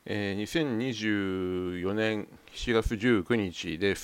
2024年7月19日です。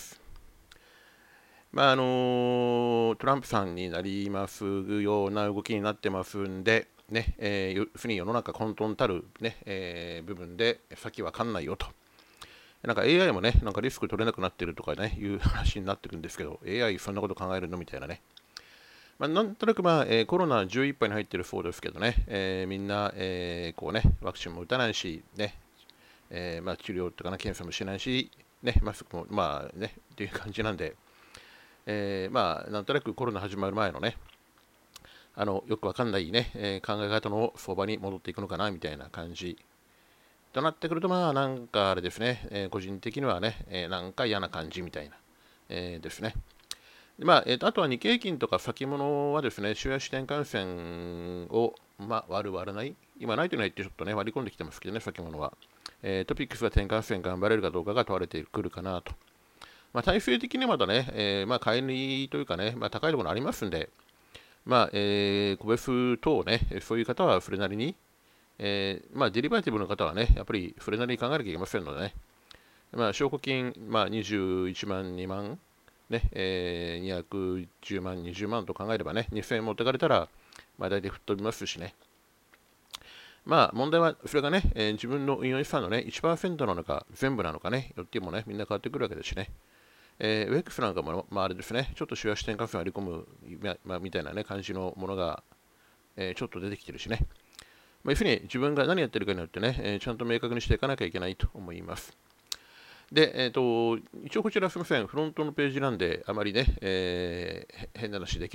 トランプさんになりますような動きになってますんで、ね、ふに世の中混沌たる、ね部分で先わかんないよと。なんか AI もね、なんかリスク取れなくなってるとかね、いう話になってくるんですけど、AI そんなこと考えるのみたいなね。なんとなく、コロナ11杯に入ってるそうですけどね、みんな、こうね、ワクチンも打たないし、ね、治療とかな検査もしないし、ね、マスクもっていう感じなんで、なんとなくコロナ始まる前のね、よくわかんないね、考え方の相場に戻っていくのかなみたいな感じとなってくると、なんかあれですね、個人的にはね、なんか嫌な感じみたいな、ですね。であとは日経平均とか先物はですね、週足転換線を、割る割らない、今、ないとないってちょっとね、割り込んできてますけどね、先物は。トピックスが転換線頑張れるかどうかが問われてくるかなと。体制的にまだね、買い抜いというかね、高いところありますんで、個別等ね、そういう方はそれなりに、デリバティブの方はね、やっぱりそれなりに考えなきゃいけませんのでね、証拠金、21万、2万、ね、210万、20万と考えればね、2000円持ってかれたら、大体吹っ飛びますしね。問題は、それがね、自分の運用資産のね、1%なのか、全部なのかね、よってもね、みんな変わってくるわけですしね。ウェックスなんかも、あれですね、ちょっと週足転換線割り込む、みたいなね、感じのものが、ちょっと出てきてるしね。要するに自分が何やってるかによってね、ちゃんと明確にしていかなきゃいけないと思います。で、一応こちらすみません、フロントのページなんで、あまりね、変な話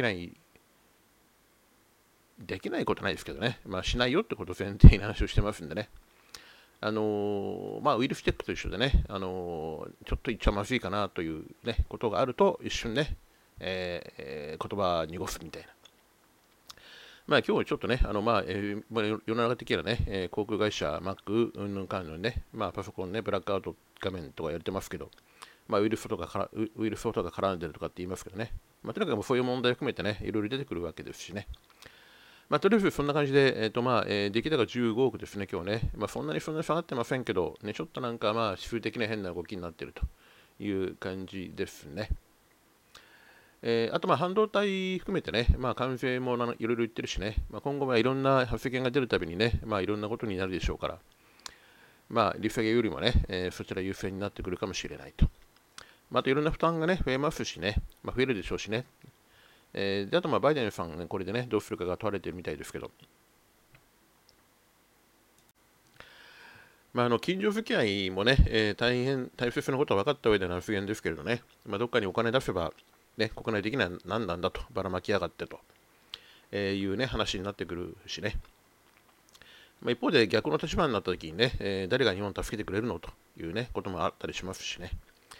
できないことないですけどね、しないよってことを前提に話をしてますんでね。ウイルスチェックと一緒でね、ちょっと言っちゃまずいかなという、ね、ことがあると、一瞬ね、言葉濁すみたいな。今日ちょっとね、世の中的にはね、航空会社、Mac、うんぬんかんぬんね、パソコンね、ブラックアウト画面とかやれてますけど、ウイルスとか絡んでるとかって言いますけどね、とにかくそういう問題を含めてね、いろいろ出てくるわけですしね。とりあえずそんな感じで、出来高15億ですね、今日ね。そんなに下がってませんけど、ね、ちょっとなんか指数的な変な動きになっているという感じですね。あと半導体含めてね、関税もいろいろ言ってるしね、今後はいろんな発言が出るたびにね、いろんなことになるでしょうから、利下げよりもね、そちら優先になってくるかもしれないと。あといろんな負担がね、増えますしね、増えるでしょうしね。であとバイデンさん、ね、これでね、どうするかが問われているみたいですけど、近所付き合いもね、大切なことは分かった上での発言ですけれどね、どっかにお金出せば、ね、国内的には何なんだと、ばらまきやがってと、いうね、話になってくるしね。一方で逆の立場になった時にね、誰が日本を助けてくれるのというね、こともあったりしますしね。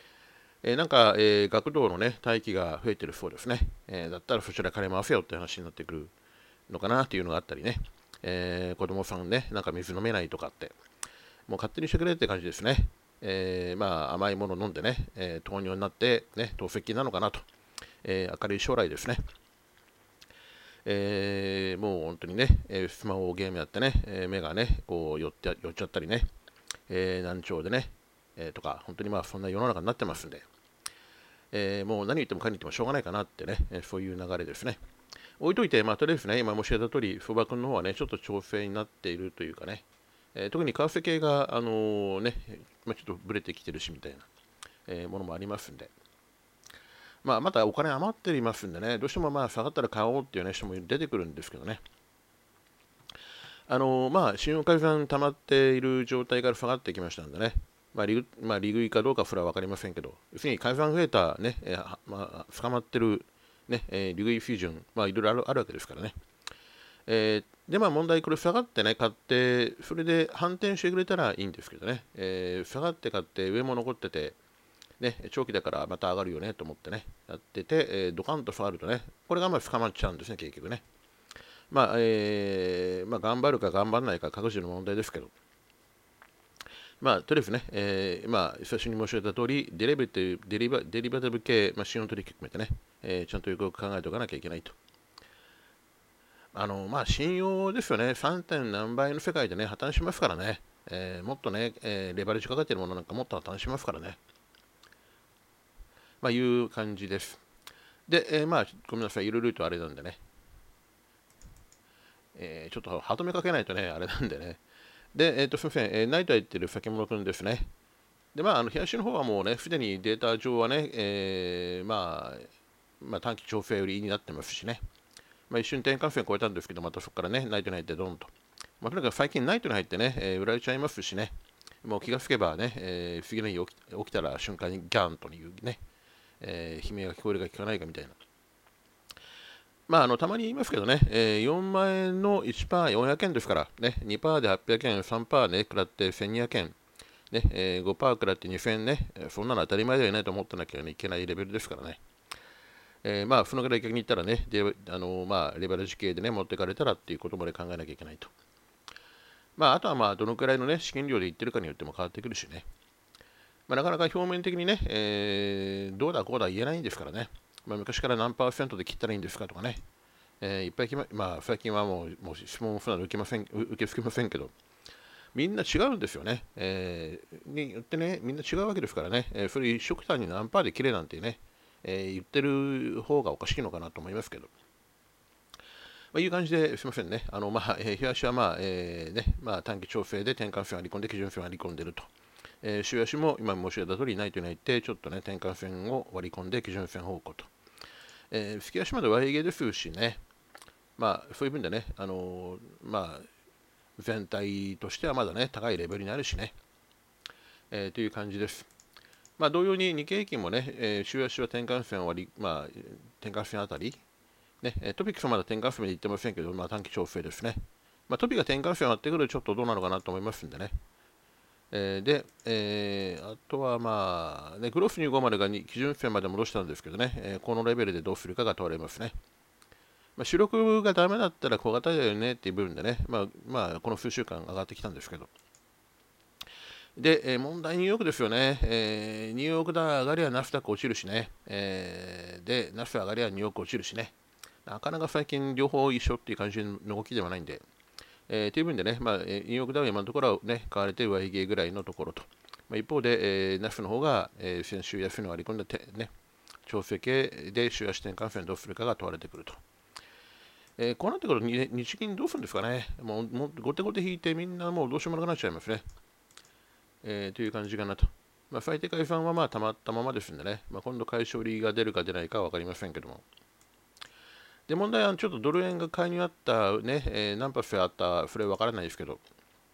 学童のね、待機が増えてるそうですね。だったらそちら金回せよって話になってくるのかなっていうのがあったりね。子供さんね、なんか水飲めないとかって、もう勝手にしてくれって感じですね。甘いもの飲んでね、糖尿になって、ね、透析なのかなと、明るい将来ですね。もう本当にね、スマホゲームやってね、目がね、こう寄っちゃったりね、難聴でね、とか、本当にそんな世の中になってますんで、もう何言ってもかん言ってもしょうがないかなってね、そういう流れですね。置いといて、とりあえずね、今申し上げた通り、相場君の方はね、ちょっと調整になっているというかね、特に為替系が、ちょっとブレてきてるしみたいな、ものもありますんで、またお金余っていますんでね、どうしても下がったら買おうっていう、ね、人も出てくるんですけどね、信用改ざん溜まっている状態から下がってきましたんでね、利食いかどうかそれは分かりませんけど、要するに改ざん増えた、ね深まってる、ね利食い水準、いろいろあるわけですからね。で問題、これ下がってね、買って、それで反転してくれたらいいんですけどね、下がって買って、上も残ってて、ね、長期だからまた上がるよねと思ってね、やってて、ドカンと下がるとね、これが深まっちゃうんですね、結局ね。頑張るか頑張らないか各自の問題ですけど、とりあえずね、最初に申し上げた通り、デリバティブ系、信用取引含めてね、ちゃんとよく考えておかなきゃいけないと。信用ですよね、3. 何倍の世界でね、破綻しますからね。 もっとね、レバレッジかかってるものなんかもっと楽しみますからね。まあ、いう感じです。で、まあ、ごめんなさい、いろいろとあれなんでね、ちょっと歯止めかけないとね、あれなんでね。で、すみません、ナイトやってる先物くんですね。で、まあ、冷やしの方はもうね、すでにデータ上はね、まあ、短期調整売りになってますしね。まあ、一瞬転換線超えたんですけど、またそこからね、ナイトに入ってドンと。まあ、とにかく最近ナイトに入ってね、売られちゃいますしね。もう気がつけばね、次の日起きたら瞬間にギャンというね、悲鳴が聞こえるか聞かないかみたいな。まあ、たまに言いますけどね、4万円の1%、400円ですから、ね、2%で800円、3%ね、食らって1200円、ね5%食らって2000円ね、そんなの当たり前ではないと思ってなきゃいけないレベルですからね。まあ、そのぐらい逆に言ったらね、でまあ、レバレッジ系でね、持ってかれたらっていうことまで考えなきゃいけないと。まあ、あとはまあ、どのくらいのね、資金量で言ってるかによっても変わってくるしね。まあ、なかなか表面的にね、どうだこうだ言えないんですからね。まあ、昔から何パーセントで切ったらいいんですかとかね。いっぱいまあ、最近はもう質問を普段受け付けませんけど、みんな違うんですよね。によってね、みんな違うわけですからね。それ一緒くたに何パーで切れなんてね、言ってる方がおかしいのかなと思いますけど。まあ、いう感じですみませんね。まあ、日足はまあ、まあ、短期調整で転換線を割り込んで、基準線を割り込んでいると。週足も今申し上げた通り、ないとないって、ちょっとね、転換線を割り込んで、基準線方向と。月足まで Y ゲですしね、まあ、そういう分でね、まあ、全体としてはまだね、高いレベルにあるしね、という感じです。まあ、同様に日経平均もね、週足は転換線割り、まあ、転換線あたり、ね、トピックスはまだ転換線まで言ってませんけど、まあ、短期調整ですね。まあ、トピが転換線を割ってくるとちょっとどうなのかなと思いますんでね。で、あとはまあ、ね、グロス250が基準線まで戻したんですけどね、このレベルでどうするかが問われますね。まあ、主力がダメだったら小型だよねっていう部分でね、まあ、この数週間上がってきたんですけど。で、問題ニューヨークですよね。ニューヨークだ上がりはナスダック落ちるしね。で、ナス上がりはニューヨーク落ちるしね。なかなか最近両方一緒っていう感じの動きではないんで。という分でね、まあ、ニューヨークダウン今のところはね、買われて上髭ぐらいのところと。まあ、一方で、ナスの方が、先週安いの割り込んでね、調整系で週足転換線どうするかが問われてくると。こうなってくると日銀どうするんですかね。もう後手後手引いてみんなもうどうしようもなくなっちゃいますね。という感じかなと。まあ、最低解散はまあたまったままですんでね、まあ、今度解消利が出るか出ないかは分かりませんけども。で、問題はちょっとドル円が買いにあったね、何発あった、それ分からないですけど、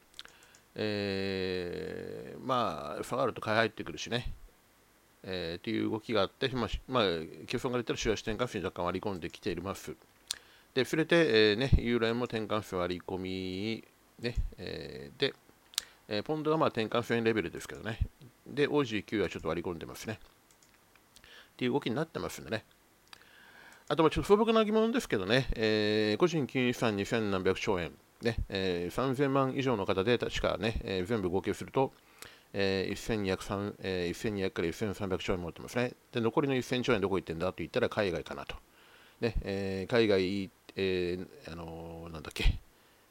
まあ、下がると買い入ってくるしね、っていう動きがあって、まあ、結論が出たら週足転換線若干割り込んできています。で、触れて、ユーロ円も転換線割り込み、ね、で、ポンドはまあ転換線レベルですけどね。で、OG9 はちょっと割り込んでますね。っていう動きになってますんでね。あとはちょっと素朴な疑問ですけどね、個人金融資産2000何百兆円、ね3000万以上の方で確かね、全部合計すると、1200から1300兆円持ってますね。で、残りの1000兆円どこ行ってんだと言ったら海外かなと。ね海外、なんだっけ、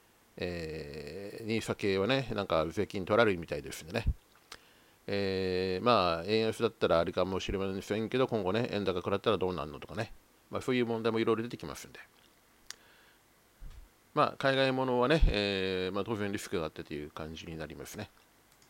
ニーサ系はね、なんか税金取られるみたいですんでね。まあ、円安だったらあれかもしれませんけど、今後ね、円高食らったらどうなるのとかね、まあ、そういう問題もいろいろ出てきますんで、まあ、海外ものはね、まあ、当然リスクがあってという感じになりますね。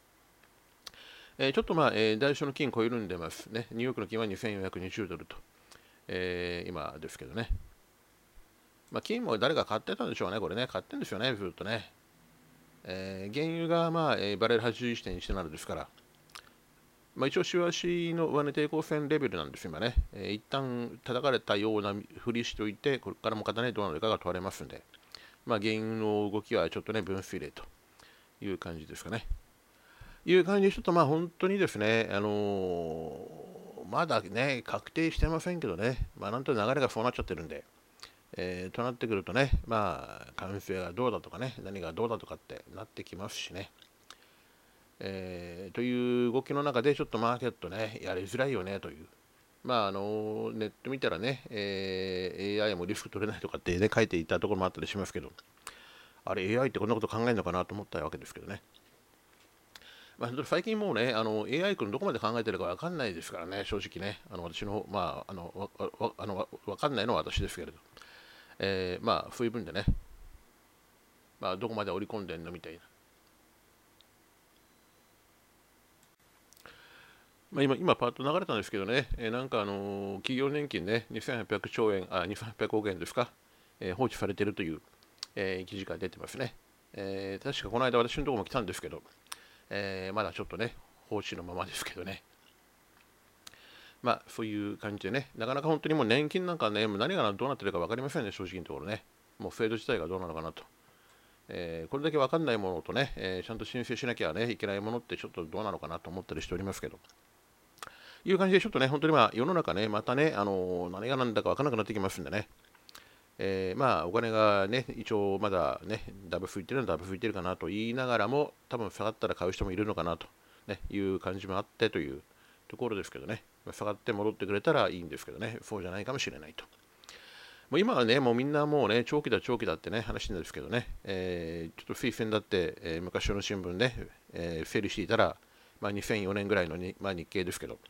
ちょっとまあ、代償の金超えるんでますね。ニューヨークの金は2420ドルと、今ですけどね。まあ、金も誰か買ってたんでしょうね、これね。買ってんですよね、ずっとね。原油が、まあバレル81.17ですから、まあ、一応、週足の上値抵抗線レベルなんです、今ね。一旦叩かれたようなふりしておいて、これからも勝たないどうなるかが問われますんで、まあ、原油の動きはちょっとね、分水嶺という感じですかね。いう感じで、ちょっとまあ本当にですね、まだね、確定してませんけどね、まあ、なんと流れがそうなっちゃってるんで、となってくるとね、まあ、関税がどうだとかね、何がどうだとかってなってきますしね。という動きの中でちょっとマーケットね、やりづらいよねという。まあ、ネット見たらね、AI もリスク取れないとかって、ね、書いていたところもあったりしますけど、あれ AI ってこんなこと考えるのかなと思ったわけですけどね。 最近もうね、AI 君どこまで考えてるか分かんないですからね、正直ね、私の、分かんないのは私ですけれど、そういう分でね、どこまで織り込んでんのみたいな。今パッと流れたんですけどね、なんか企業年金ね、2800兆円、2800億円ですか、放置されているという、記事が出てますね。確かこの間私のところも来たんですけど、まだちょっとね、放置のままですけどね。そういう感じでね、なかなか本当にもう年金なんかね、もう何がどうなってるか分かりませんね、正直なところね。もう制度自体がどうなのかなと。これだけ分かんないものとね、ちゃんと申請しなきゃね、いけないものってちょっとどうなのかなと思ったりしておりますけど。いう感じで、ちょっとね、本当に世の中ね、またね、何が何だか分からなくなってきますんでね。お金がね、一応まだね、ダブ吹いてるのはダブ吹いてるかなと言いながらも、多分下がったら買う人もいるのかなと、ね、いう感じもあってというところですけどね、下がって戻ってくれたらいいんですけどね、そうじゃないかもしれないと。もう今はね、もうみんなもうね、長期だ長期だってね、話なんですけどね、ちょっと推薦だって、昔の新聞ね、整理していたら、2004年ぐらいのに、日経ですけど、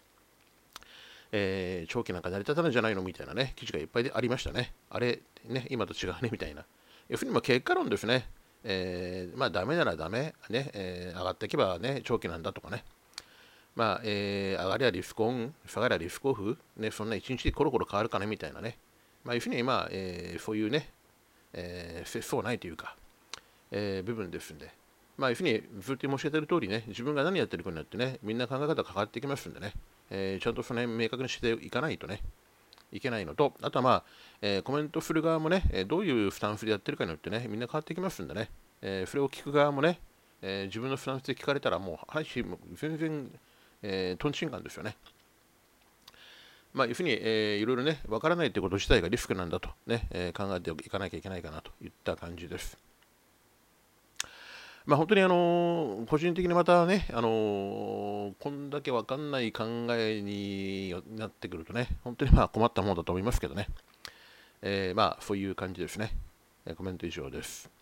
長期なんか成り立たないんじゃないのみたいなね、記事がいっぱいでありましたね。あれ、ね、今と違うねみたいな。要するに結果論ですね。ダメならダメ、ね上がっていけばね、長期なんだとかね。上がりゃリスクオン、下がりゃリスクオフ、ね、そんな一日でコロコロ変わるかねみたいなね。要するにそういうね、節操ないというか、部分ですんで。要するにずっと申し上げている通りね、自分が何やってるかによってね、みんな考え方が変わってきますんでね、ちゃんとその辺明確にしていかないとね、いけないのと、あとはコメントする側もね、どういうスタンスでやってるかによってね、みんな変わってきますんでね、それを聞く側もね、自分のスタンスで聞かれたらもう話も全然、とんちんかんですよね。要するに、いろいろね、わからないということ自体がリスクなんだとね、考えていかなきゃいけないかなといった感じです。本当に個人的にまたね、こんだけわかんない考えになってくるとね、本当に困ったものだと思いますけどね。そういう感じですね。コメント以上です。